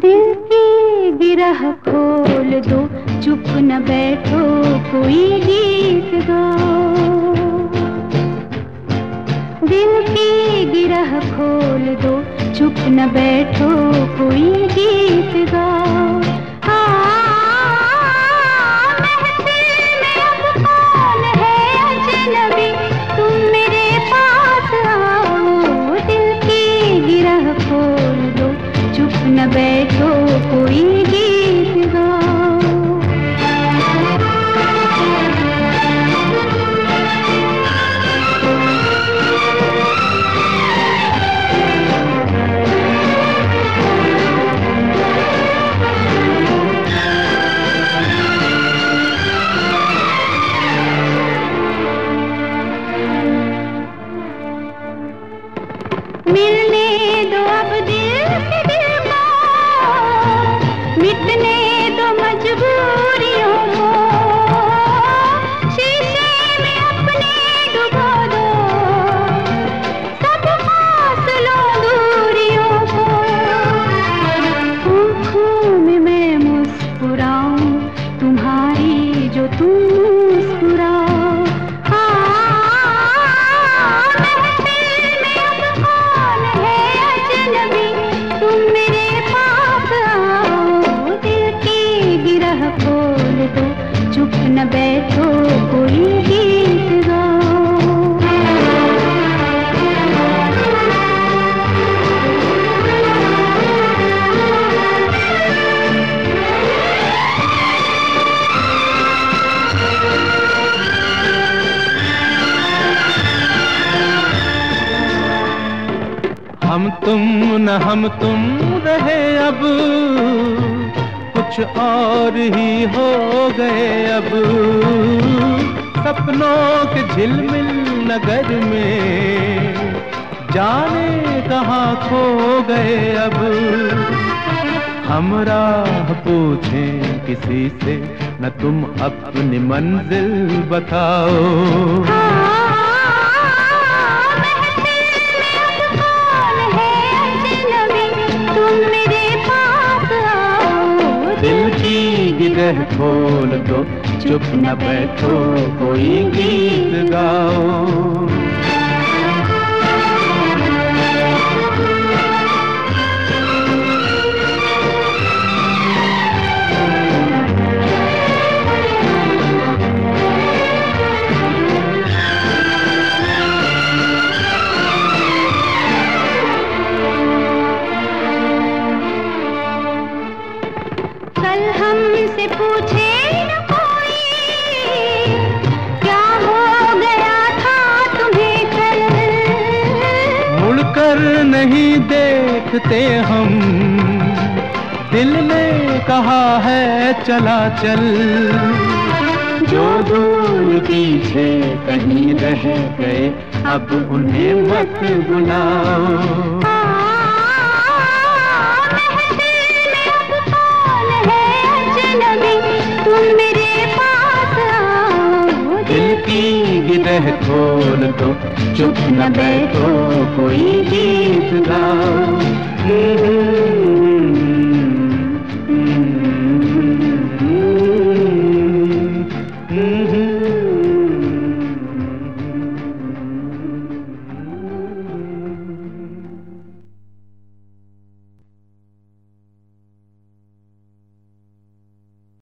दिल की गिरह खोल दो, चुप न बैठो, कोई गीत गाओ। दिल की गिरह खोल दो, चुप न बैठो, कोई गीत गाओ। महफिल में अब कौन है अजनबी, तुम मेरे पास आओ। दिल की गिरह खोल दो, चुप न बैठो, कोई गीत गाओ। मिलने दो अब दिल से दिल को, मिटने दो मजबूरियों को। शीशे में अपने डुबो दो, सब फासलों दूरियों को। आँखों में मैं मुस्कुराऊं, तुम्हारी जो तुम मुस्कुराओ। चुप न बैठो, कोई गीत गाओ। हम तुम न हम तुम रहे अब, कुछ और ही हो गए अब। सपनों के झिलमिल नगर में जाने कहाँ खो गए अब। हम राह पूछें किसी से, न तुम अपनी मंजिल बताओ। गिरह खोल दो, चुप न बैठो, कोई गीत गाओ। कल हमसे पूछे न कोई, क्या हो गया था तुम्हें कल। मुड़कर नहीं देखते हम, दिल ने कहा है चला चल। जो दूर पीछे कहीं रह गए, अब उन्हें मत बुलाओ। गिरह खोल दो, चुप न बैठो, कोई गीत गाओ।